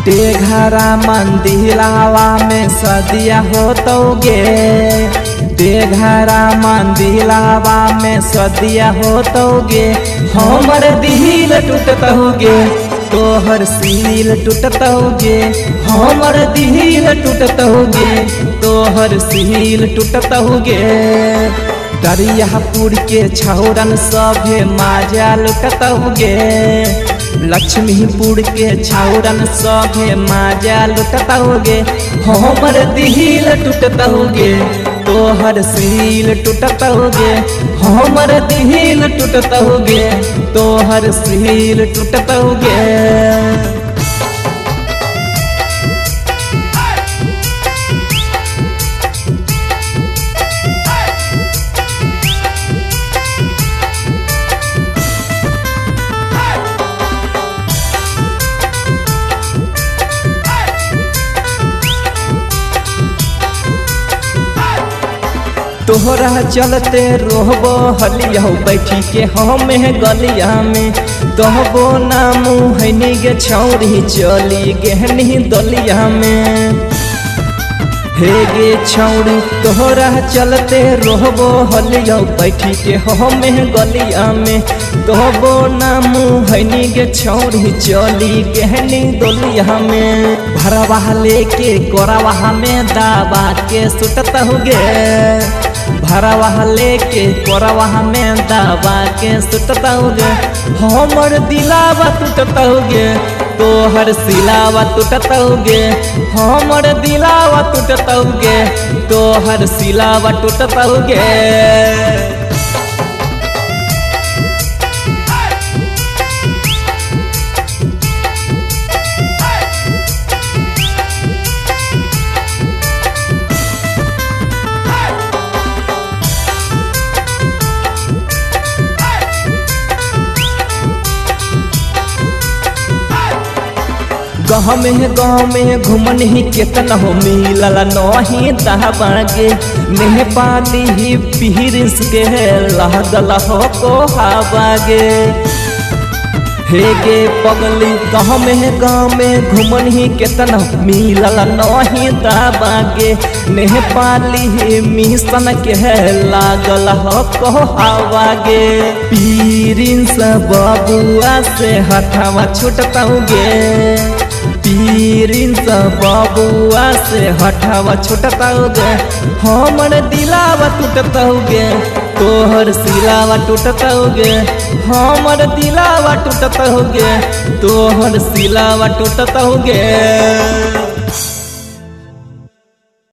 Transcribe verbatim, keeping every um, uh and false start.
तेघरा मंदिलावा में सदिया होतोगे, तेघरा मंदिलावा में सदिया होतोगे। हमर दिल टूटतोगे तोहर सील टूटतोगे, हमर दिल टूटतोगे तोहर सील टूटतोगे। दरियापुर के छौरन सभे माजा लुटतोगे, लक्ष्मीपुर के छौरन सभे माजा लुटतोगे। हमर दिल टूटतोगे तोहर सील टूटतोगे, हमर दिल टूटतोगे तोहर सील टूटतोगे। तोहरा चलते रोहबो हलिया बैठी के हमें गलिया में, तहबो ना मुहनी गे छौरी चली गहनी दलिया में। हे गे छौरी तोहरा चलते रोहबो हलिया बैठी के हमें गलिया में, तहबो ना मुहनी गे छौरी चली गहनी दलिया में। भरवा लेके कोरावा में दाबा के सुटतोगे, भरवा लेके कोरवा में दबा के सुटतोगे। हमर दिलावा टूटतोगे तोहर सिलावा टूटतोगे, हमर दिलावा टूटतोगे तोहर सिलावा टूटतोगे। गाँव में गाँव में घूमन ही केतना हो मिलल नहीं दहबागे। नेपाली ही पीरिस के लागल हो को हवागे। हे गे पगली गाँव में गाँव में घूमन ही केतना मिलल नहीं दहबागे। नेपाली ही मिशन के लागल हो को हवागे। पीरिस बबुआ से हथवा छुटतोगे, पीरिंस बबुआ से हटावा छुटतोगे। हमर दिलावा टूटतोगे तोहर सिलावा टूटतोगे, हमर दिलावा टूटतोगे तोहर सिलावा टूटतोगे।